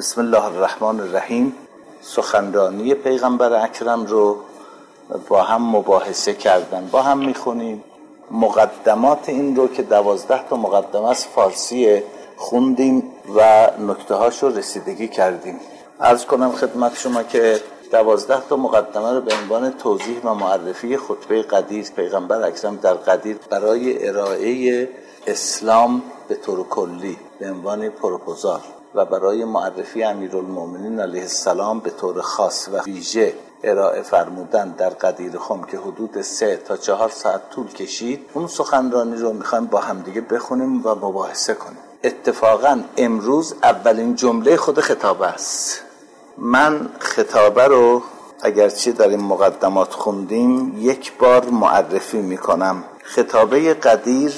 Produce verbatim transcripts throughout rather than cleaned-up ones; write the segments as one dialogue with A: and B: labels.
A: بسم الله الرحمن الرحیم. سخنرانی پیغمبر اکرم رو با هم مباحثه کردن، با هم میخونیم. مقدمات این رو که دوازده تا مقدمه از فارسی خوندیم و نکته هاش رو رسیدگی کردیم. عرض کنم خدمت شما که دوازده تا مقدمه رو به عنوان توضیح و معرفی خطبه قدیر پیغمبر اکرم در قدیر برای ارائه اسلام به طور کلی به عنوان پروپوزال و برای معرفی امیرالمومنین علیه السلام به طور خاص و ویژه ارائه فرمودن در قدیر خم که حدود سه تا چهار ساعت طول کشید. اون سخنرانی رو میخوایم با همدیگه بخونیم و مباحثه کنیم. اتفاقا امروز اولین جمله خود خطابه است. من خطابه رو اگرچه در این مقدمات خوندیم یک بار معرفی میکنم. خطابه قدیر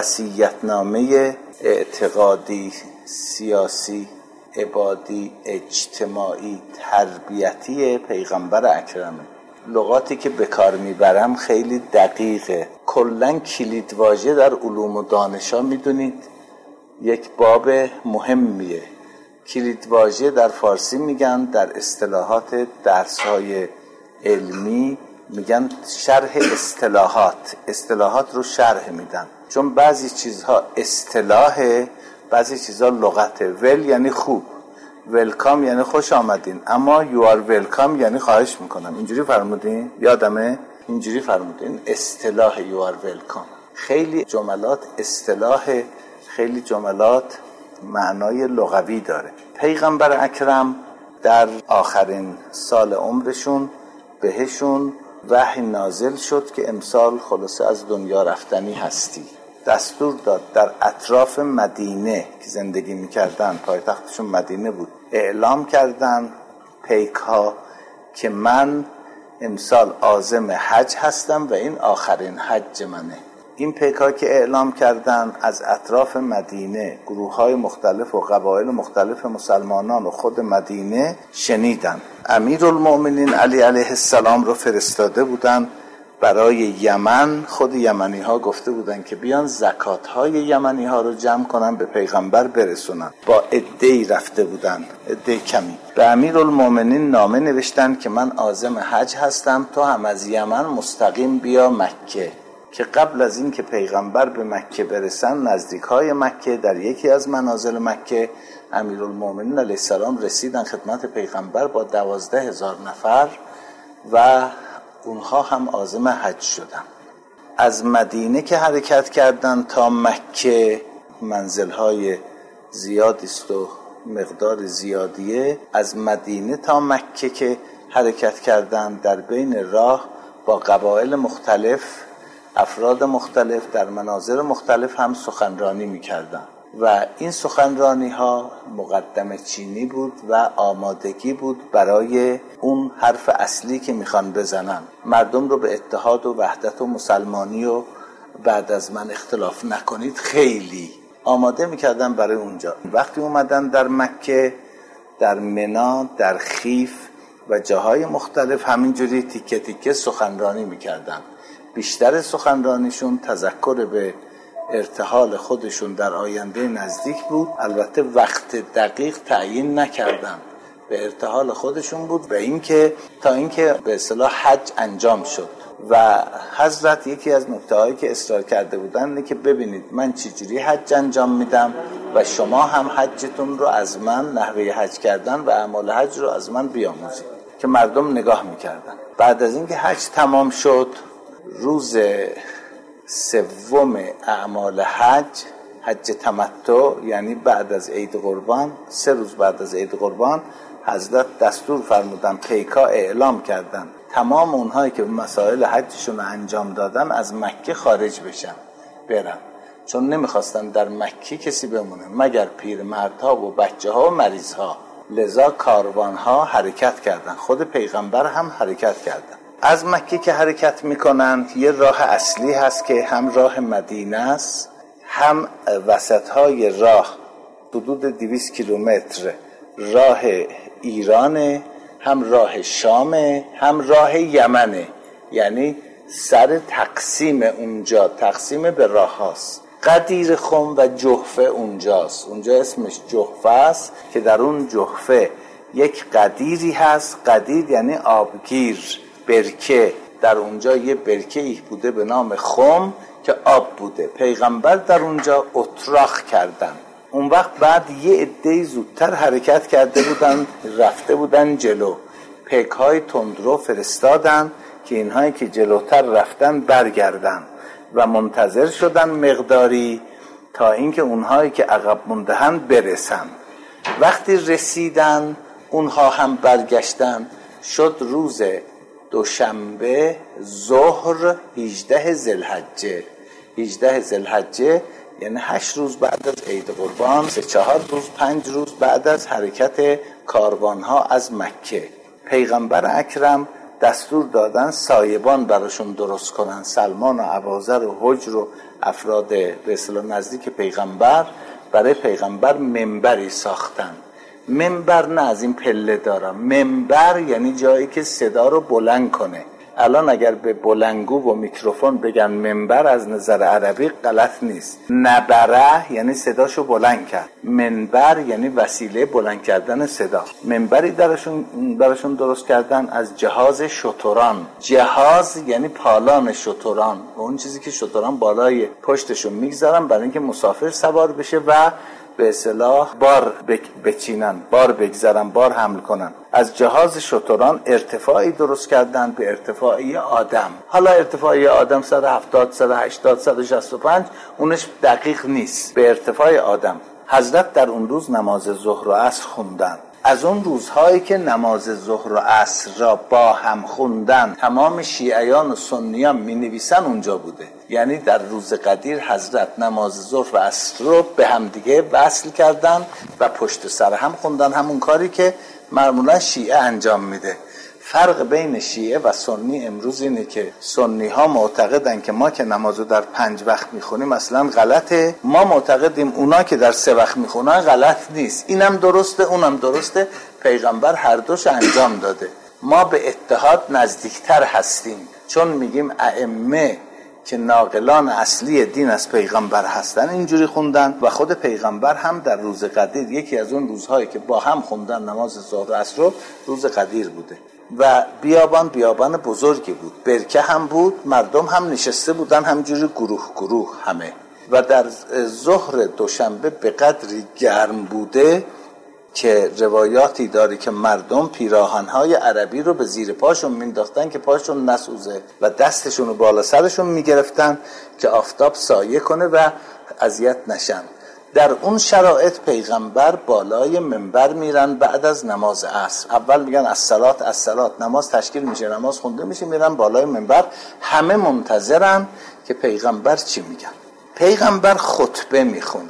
A: وصیت‌نامه اعتقادی، سیاسی، عبادی، اجتماعی، تربیتی پیغمبر اکرمه. لغاتی که به کار میبرم خیلی دقیقه. کلاً کلیدواژه در علوم و دانشا میدونید یک باب مهمیه. کلیدواژه در فارسی میگن، در اصطلاحات درس‌های علمی میگن شرح اصطلاحات. اصطلاحات رو شرح میدن، چون بعضی چیزها اصطلاحه، بعضی چیزها لغته. ول یعنی خوب، ولکام یعنی خوش آمدین، اما you are welcome یعنی خواهش میکنم. اینجوری فرمودین؟ یادمه اینجوری فرمودین اصطلاح you are welcome. خیلی جملات اصطلاح، خیلی جملات معنای لغوی داره. پیغمبر اکرم در آخرین سال عمرشون بهشون وحی نازل شد که امسال خلاصه از دنیا رفتنی هستی. دستور داد در اطراف مدینه که زندگی میکردن، پایتختشون مدینه بود، اعلام کردن پیک ها که من امسال عازم حج هستم و این آخرین حج منه. این پیک ها که اعلام کردن از اطراف مدینه گروه های مختلف و قبایل مختلف مسلمانان و خود مدینه شنیدن. امیرالمومنین علی علیه السلام رو فرستاده بودن برای یمن. خود یمنی ها گفته بودن که بیان زکات های یمنی ها رو جمع کنن به پیغمبر برسونن. با عده‌ای رفته بودن، عده کمی. به امیرالمومنین نامه نوشتن که من عازم حج هستم، تو هم از یمن مستقیم بیا مکه. که قبل از این که پیغمبر به مکه برسن، نزدیک های مکه در یکی از منازل مکه امیرالمومنین علیه السلام رسیدن خدمت پیغمبر با دوازده هزار نفر و اونها هم عازم حج شدن. از مدینه که حرکت کردن تا مکه منزل‌های زیادی است و مقدار زیادیه. از مدینه تا مکه که حرکت کردن، در بین راه با قبایل مختلف، افراد مختلف در مناظر مختلف هم سخنرانی می‌کردن و این سخنرانی ها مقدمه چینی بود و آمادگی بود برای اون حرف اصلی که میخوان بزنن. مردم رو به اتحاد و وحدت و مسلمانی و بعد از من اختلاف نکنید خیلی آماده میکردن برای اونجا. وقتی اومدن در مکه، در منی، در خیف و جاهای مختلف همینجوری تیکه تیکه سخنرانی میکردن. بیشتر سخنرانیشون تذکر به ارتحال خودشون در آینده نزدیک بود. البته وقت دقیق تعیین نکردن، به ارتحال خودشون بود و اینکه تا اینکه به اصطلاح حج انجام شد. و حضرت یکی از نکته‌هایی که اصرار کرده بودن اینه که ببینید من چجوری حج انجام میدم و شما هم حجتون رو از من، نحوه حج کردن و اعمال حج رو از من بیاموزید. که مردم نگاه میکردن. بعد از اینکه حج تمام شد، روز سوم اعمال حج، حج تمتع، یعنی بعد از عید قربان، سه روز بعد از عید قربان، حضرت دستور فرمودن، پیکا اعلام کردن تمام اونهایی که مسائل حجشون انجام دادن از مکه خارج بشن، برن. چون نمیخواستن در مکه کسی بمونه مگر پیرمردها و بچه ها و مریض ها. لذا کاروان ها حرکت کردن، خود پیغمبر هم حرکت کردن. از مکه که حرکت میکنن یه راه اصلی هست که هم راه مدینه است، هم وسط های راه حدود دویست کیلومتر راه ایرانه، هم راه شامه، هم راه یمنه. یعنی سر تقسیم اونجا، تقسیم به راه هاست. قدیر خم و جحفه اونجاست. اونجا اسمش جحفه است که در اون جحفه یک قدیری هست. قدیر یعنی آبگیر، برکه. در اونجا یه برکه ای بوده به نام خم که آب بوده. پیغمبر در اونجا اتراق کردن. اون وقت بعد یه عده‌ای زودتر حرکت کرده بودن، رفته بودن جلو. پیک‌های تندرو فرستادن که اینهایی که جلوتر رفتن برگردن و منتظر شدن مقداری تا اینکه اونهایی که عقب موندهن برسن. وقتی رسیدن اونها هم برگشتن. شد روز دوشنبه ظهر هجده ذوالحجه. هجده ذوالحجه یعنی هشت روز بعد از عید قربان، سه چهار روز پنج روز بعد از حرکت کاروانها از مکه. پیغمبر اکرم دستور دادن سایبان براشون درست کنن. سلمان و ابوذر و حجر و افراد به اصطلاح نزدیک پیغمبر برای پیغمبر منبری ساختن. منبر نه از این پله دارم، منبر یعنی جایی که صدا رو بلند کنه. الان اگر به بلندگو و میکروفون بگن منبر از نظر عربی غلط نیست. نبره یعنی صداشو بلند کرد. منبر یعنی وسیله بلند کردن صدا. منبری درشون براشون درست کردن از جهاز شتران. جهاز یعنی پالان شتران، اون چیزی که شتران بالای پشتشون میگذارن برای اینکه مسافر سوار بشه و به اصطلاح بار بچینن، بار بگذارن، بار حمل کنن. از جهاز شتران ارتفاعی درست کردن به ارتفاعی آدم. حالا ارتفاعی آدم صد و هفتاد، صد و هشتاد، صد و شصت و پنج اونش دقیق نیست، به ارتفاع آدم. حضرت در اون روز نماز ظهر و عصر خوندن. از اون روزهایی که نماز ظهر و عصر را با هم خوندن تمام شیعیان و سنیان می نویسن اونجا بوده. یعنی در روز قدیر حضرت نماز ظهر و عصر رو به هم دیگه وصل کردن و پشت سر هم خوندن، همون کاری که معمولا شیعه انجام میده. فرق بین شیعه و سنی امروز اینه که سنی ها معتقدن که ما که نمازو در پنج وقت میخونیم مثلا غلطه، ما معتقدیم اونا که در سه وقت میخونن غلط نیست. اینم درسته اونم درسته، پیغمبر هر دوش انجام داده. ما به اتحاد نزدیکتر هستیم چون میگیم ائمه که ناقلان اصلی دین از پیغمبر هستن اینجوری خوندن و خود پیغمبر هم در روز قدیر یکی از اون روزهایی که با هم خوندن نماز ظهر و عصر رو روز قدیر بوده و بیابان بیابان بزرگی بود، برکه هم بود، مردم هم نشسته بودن همجوری گروه گروه همه. و در ظهر دوشنبه به قدری گرم بوده که روایاتی داری که مردم پیراهن‌های عربی رو به زیر پاشون مینداختن که پاشون نسوزه و دستشون رو بالا سرشون میگرفتن که آفتاب سایه کنه و اذیت نشن. در اون شرایط پیغمبر بالای منبر میرن بعد از نماز عصر. اول میگن الصلات الصلات، نماز تشکیل میشه، نماز خونده میشه، میرن بالای منبر، همه منتظرن که پیغمبر چی میگن. پیغمبر خطبه میخونن.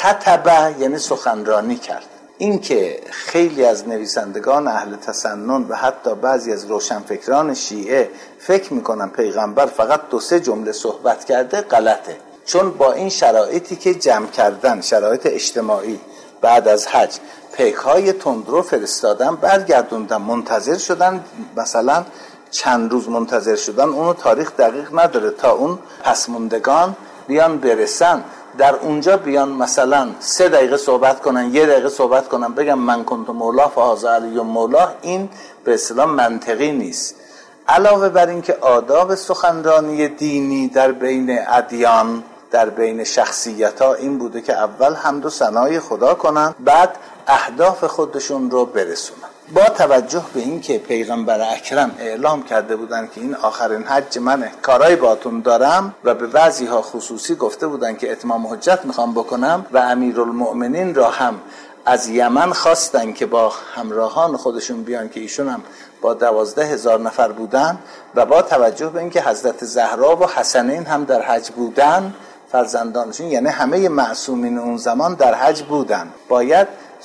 A: خطبه یعنی سخنرانی کرد. این که خیلی از نویسندگان اهل تسنن و حتی بعضی از روشنفکران شیعه فکر میکنن پیغمبر فقط دو سه جمله صحبت کرده غلطه. چون با این شرایطی که جمع کردن، شرایط اجتماعی بعد از حج، پیک‌های تندرو فرستادن، برگردوندن، منتظر شدن، مثلا چند روز منتظر شدن، اونو تاریخ دقیق نداره تا اون پسموندگان بیان برسن. در اونجا بیان مثلا سه دقیقه صحبت کنن، یه دقیقه صحبت کنن، بگم من کنت مولا فهذا علی مولا، این به اصطلاح منطقی نیست. علاوه بر این که آداب سخنرانی دینی در بین ادیان، در بین شخصیت ها این بوده که اول حمد و ثنای خدا کنن، بعد اهداف خودشون رو برسونن. با توجه به این که پیغمبر اکرم اعلام کرده بودن که این آخرین حج منه، کارهای باتون دارم، و به بعضی ها خصوصی گفته بودن که اتمام حجت میخوام بکنم، و امیرالمؤمنین را هم از یمن خواستن که با همراهان خودشون بیان که ایشون هم با دوازده هزار نفر بودن، و با توجه به اینکه حضرت زهرا و حسنین هم در حج بودن، فرزندانشون، یعنی همه معصومین اون زمان در حج بودن، باید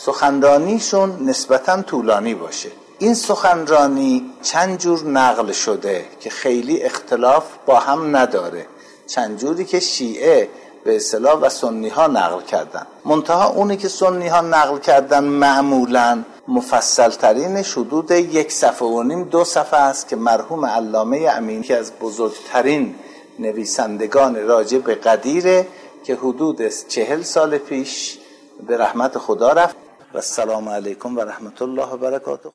A: سخنرانیشون نسبتاً طولانی باشه. این سخنرانی چند جور نقل شده که خیلی اختلاف با هم نداره، چند جوری که شیعه به اصطلاح و سنی ها نقل کردن. منتها اونی که سنی ها نقل کردن معمولاً مفصل ترینش حدود یک صفحه و نیم دو صفحه است که مرحوم علامه امینی که از بزرگترین نویسندگان راجع به قدیره که حدود چهل سال پیش به رحمت خدا رفت. و السلام علیکم و رحمت الله و برکاته.